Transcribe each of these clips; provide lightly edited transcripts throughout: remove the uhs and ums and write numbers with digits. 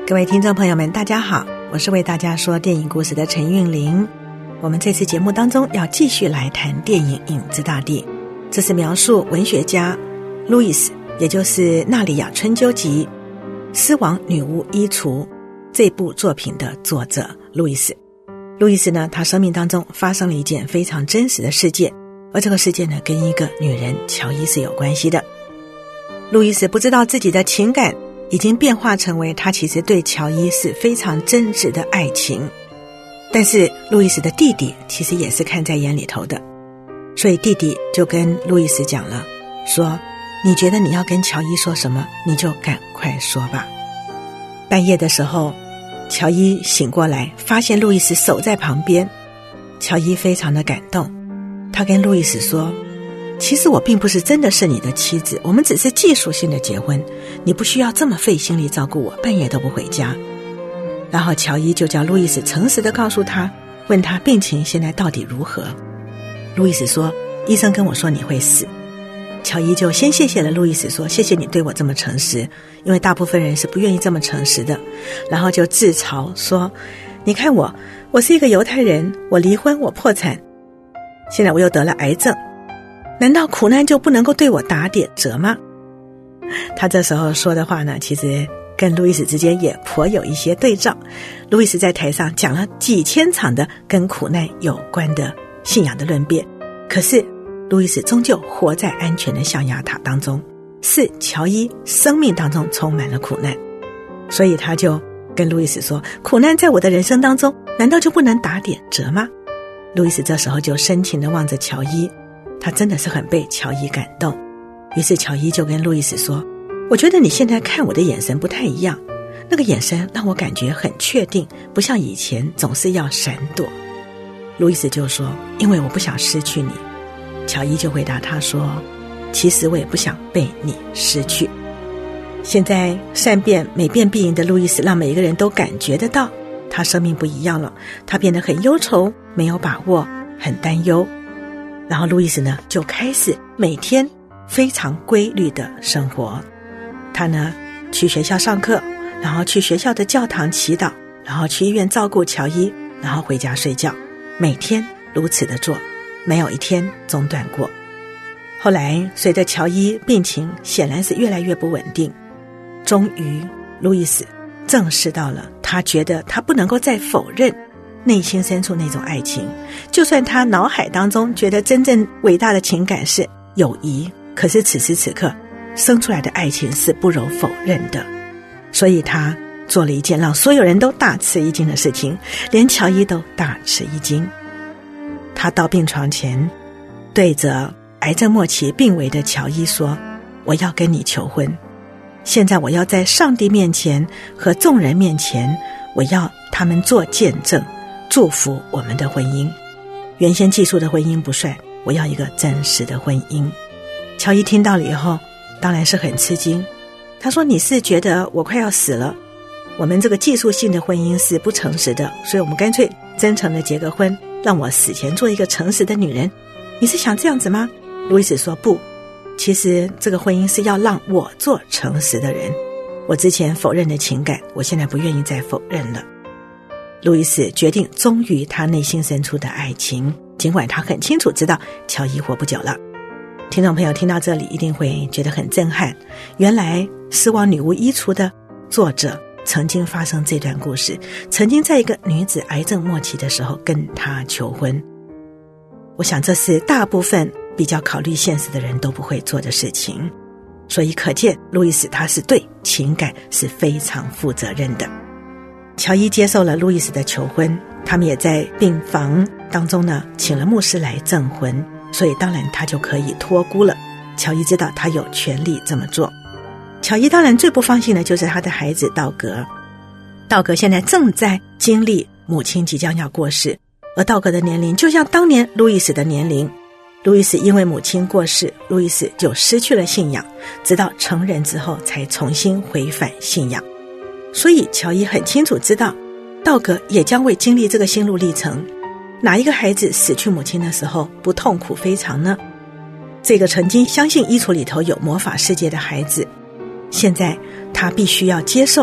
各位听众朋友们，大家好，我是为大家说电影故事的陈韵玲。我们这次节目当中要继续来谈电影《影子大地》，这是描述文学家路易斯，也就是《纳里亚春秋集》狮王女巫衣橱这部作品的作者路易斯。路易斯呢，他生命当中发生了一件非常真实的事件，而这个事件呢，跟一个女人乔伊是有关系的。路易斯不知道自己的情感已经变化成为他其实对乔伊是非常真挚的爱情，但是路易斯的弟弟其实也是看在眼里头的，所以弟弟就跟路易斯讲了，说你觉得你要跟乔伊说什么，你就赶快说吧。半夜的时候，乔伊醒过来，发现路易斯守在旁边。乔伊非常的感动，他跟路易斯说，其实我并不是真的是你的妻子，我们只是技术性的结婚，你不需要这么费心力照顾我，半夜都不回家。然后乔伊就叫路易斯诚实的告诉他，问他病情现在到底如何。路易斯说，医生跟我说你会死。乔伊就先谢谢了路易斯，说谢谢你对我这么诚实，因为大部分人是不愿意这么诚实的。然后就自嘲说，你看我是一个犹太人，我离婚，我破产，现在我又得了癌症，难道苦难就不能够对我打点折吗？他这时候说的话呢，其实跟路易斯之间也颇有一些对照。路易斯在台上讲了几千场的跟苦难有关的信仰的论辩，可是路易斯终究活在安全的象牙塔当中，是乔伊生命当中充满了苦难，所以他就跟路易斯说，苦难在我的人生当中难道就不能打点折吗？路易斯这时候就深情地望着乔伊，他真的是很被乔伊感动。于是乔伊就跟路易斯说，我觉得你现在看我的眼神不太一样，那个眼神让我感觉很确定，不像以前总是要闪躲。路易斯就说，因为我不想失去你。乔伊就回答他说，其实我也不想被你失去。现在善变美变必赢的路易斯让每一个人都感觉得到他生命不一样了，他变得很忧愁，没有把握，很担忧。然后路易斯呢，就开始每天非常规律的生活。他呢，去学校上课，然后去学校的教堂祈祷，然后去医院照顾乔伊，然后回家睡觉，每天如此的做，没有一天中断过。后来随着乔伊病情显然是越来越不稳定，终于路易斯正视到了，他觉得他不能够再否认内心深处那种爱情，就算他脑海当中觉得真正伟大的情感是友谊，可是此时此刻生出来的爱情是不容否认的。所以他做了一件让所有人都大吃一惊的事情，连乔伊都大吃一惊。他到病床前，对着癌症末期病危的乔伊说，我要跟你求婚，现在我要在上帝面前和众人面前，我要他们做见证，祝福我们的婚姻。原先技术的婚姻不算，我要一个真实的婚姻。乔伊听到了以后当然是很吃惊，他说，你是觉得我快要死了，我们这个技术性的婚姻是不诚实的，所以我们干脆真诚的结个婚，让我死前做一个诚实的女人，你是想这样子吗？路易斯说，不，其实这个婚姻是要让我做诚实的人，我之前否认的情感，我现在不愿意再否认了。路易斯决定忠于他内心深处的爱情，尽管他很清楚知道乔伊活不久了。听众朋友听到这里一定会觉得很震撼，原来狮王女巫衣橱的作者曾经发生这段故事，曾经在一个女子癌症末期的时候跟她求婚。我想这是大部分比较考虑现实的人都不会做的事情，所以可见路易斯他是对情感是非常负责任的。乔伊接受了路易斯的求婚，他们也在病房当中呢请了牧师来证婚，所以当然他就可以托孤了。乔伊知道他有权利这么做。乔伊当然最不放心的就是他的孩子道格。道格现在正在经历母亲即将要过世，而道格的年龄就像当年路易斯的年龄。路易斯因为母亲过世，路易斯就失去了信仰，直到成人之后才重新回返信仰。所以乔伊很清楚知道，道格也将会经历这个心路历程。哪一个孩子死去母亲的时候不痛苦非常呢？这个曾经相信衣橱里头有魔法世界的孩子，现在他必须要接受他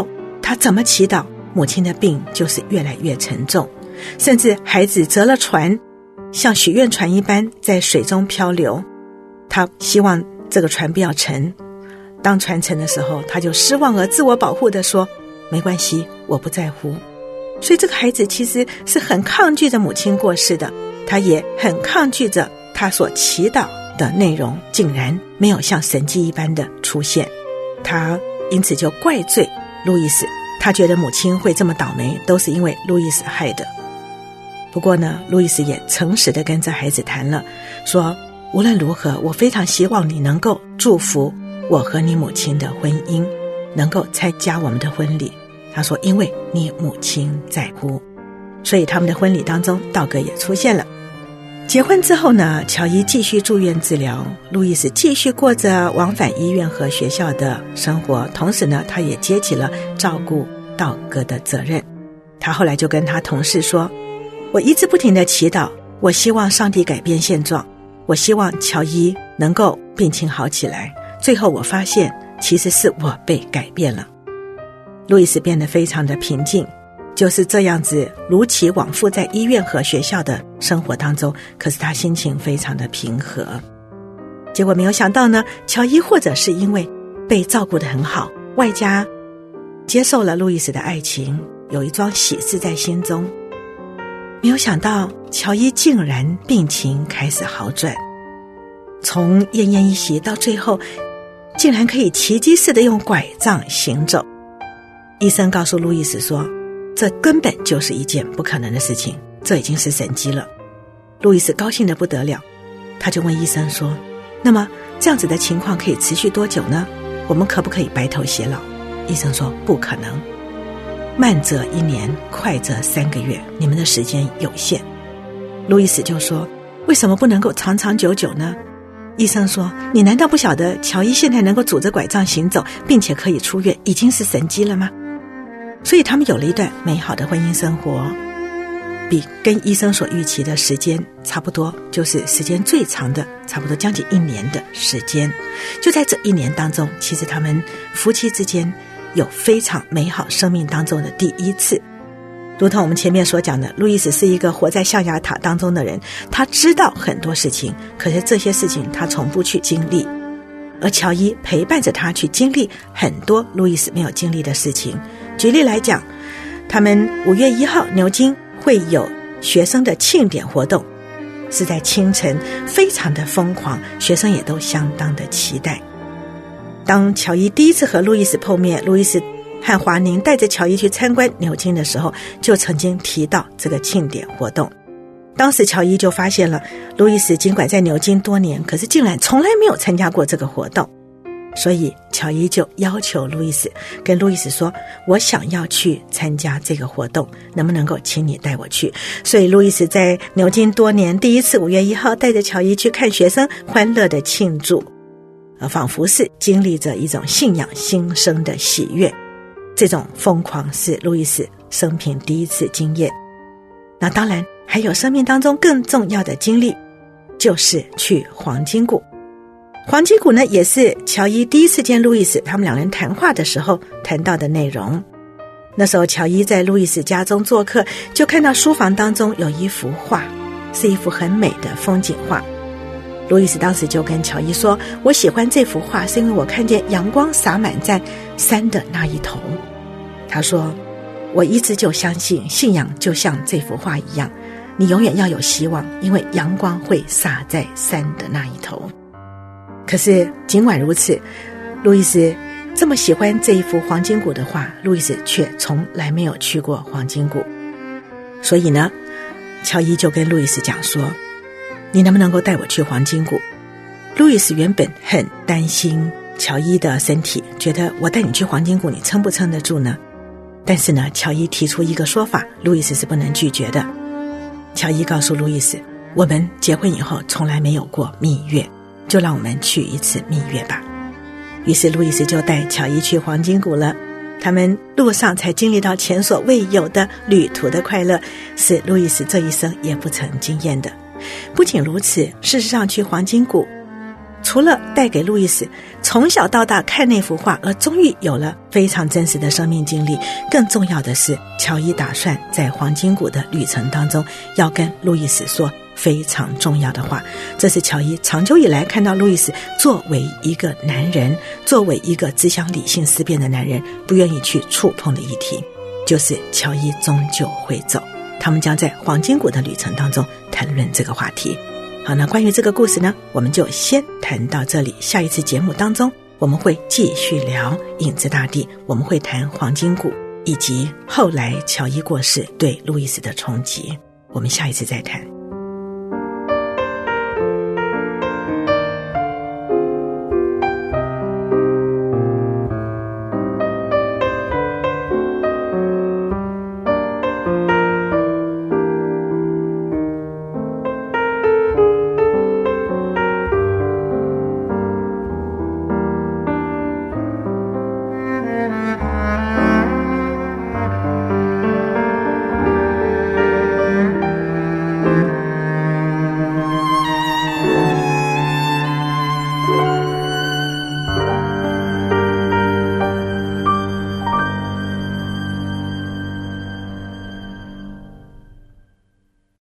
他怎么祈祷，母亲的病就是越来越沉重，甚至孩子折了船，像许愿船一般在水中漂流。他希望这个船不要沉，当船沉的时候，他就失望而自我保护地说，没关系，我不在乎。所以这个孩子其实是很抗拒着母亲过世的，他也很抗拒着他所祈祷的内容竟然没有像神迹一般的出现。他因此就怪罪路易斯，他觉得母亲会这么倒霉都是因为路易斯害的。不过呢，路易斯也诚实地跟这孩子谈了，说无论如何，我非常希望你能够祝福我和你母亲的婚姻，能够参加我们的婚礼。他说因为你母亲在乎，所以他们的婚礼当中道格也出现了。结婚之后呢，乔伊继续住院治疗，路易斯继续过着往返医院和学校的生活，同时呢，他也接起了照顾道格的责任。他后来就跟他同事说，我一直不停地祈祷，我希望上帝改变现状，我希望乔伊能够病情好起来，最后我发现其实是我被改变了。路易斯变得非常的平静，就是这样子如期往复在医院和学校的生活当中，可是他心情非常的平和。结果没有想到呢，乔伊或者是因为被照顾得很好，外加接受了路易斯的爱情，有一桩喜事在心中，没有想到乔伊竟然病情开始好转，从奄奄一息到最后竟然可以奇迹似的用拐杖行走。医生告诉路易斯说，这根本就是一件不可能的事情，这已经是神迹了。路易斯高兴得不得了，他就问医生说，那么这样子的情况可以持续多久呢？我们可不可以白头偕老？医生说不可能，慢则1年，快则3个月，你们的时间有限。路易斯就说，为什么不能够长长久久呢？医生说，你难道不晓得乔伊现在能够拄着拐杖行走，并且可以出院，已经是神迹了吗？所以他们有了一段美好的婚姻生活，比跟医生所预期的时间差不多，就是时间最长的，差不多将近1年的时间。就在这1年当中，其实他们夫妻之间有非常美好生命当中的第一次。如同我们前面所讲的，路易斯是一个活在象牙塔当中的人，他知道很多事情，可是这些事情他从不去经历，而乔伊陪伴着他去经历很多路易斯没有经历的事情。举例来讲，他们5月1号牛津会有学生的庆典活动，是在清晨，非常的疯狂，学生也都相当的期待。当乔伊第一次和路易斯碰面，路易斯和华宁带着乔伊去参观牛津的时候，就曾经提到这个庆典活动。当时乔伊就发现了，路易斯尽管在牛津多年，可是竟然从来没有参加过这个活动。所以乔伊就要求路易斯，跟路易斯说，我想要去参加这个活动，能不能够请你带我去？所以路易斯在牛津多年第一次5月1号带着乔伊去看学生欢乐的庆祝，仿佛是经历着一种信仰新生的喜悦。这种疯狂是路易斯生平第一次经验。那当然还有生命当中更重要的经历，就是去黄金谷。黄金谷呢，也是乔伊第一次见路易斯，他们两人谈话的时候谈到的内容。那时候乔伊在路易斯家中做客，就看到书房当中有一幅画，是一幅很美的风景画。路易斯当时就跟乔伊说，我喜欢这幅画是因为我看见阳光洒满在山的那一头。他说，我一直就相信信仰就像这幅画一样，你永远要有希望，因为阳光会洒在山的那一头。可是尽管如此，路易斯这么喜欢这一幅黄金谷的画，路易斯却从来没有去过黄金谷。所以呢，乔伊就跟路易斯讲说，你能不能够带我去黄金谷？路易斯原本很担心乔伊的身体，觉得我带你去黄金谷，你撑不撑得住呢？但是呢，乔伊提出一个说法，路易斯是不能拒绝的。乔伊告诉路易斯，我们结婚以后从来没有过蜜月，就让我们去一次蜜月吧。于是路易斯就带乔伊去黄金谷了。他们路上才经历到前所未有的旅途的快乐，是路易斯这一生也不曾经验的。不仅如此，事实上去黄金谷除了带给路易斯从小到大看那幅画而终于有了非常真实的生命经历，更重要的是乔伊打算在黄金谷的旅程当中要跟路易斯说非常重要的话。这是乔伊长久以来看到路易斯作为一个男人，作为一个只想理性思辨的男人不愿意去触碰的议题，就是乔伊终究会走。他们将在黄金谷的旅程当中谈论这个话题。好，那关于这个故事呢，我们就先谈到这里。下一次节目当中我们会继续聊影子大地，我们会谈黄金谷以及后来乔伊过世对路易斯的冲击，我们下一次再谈。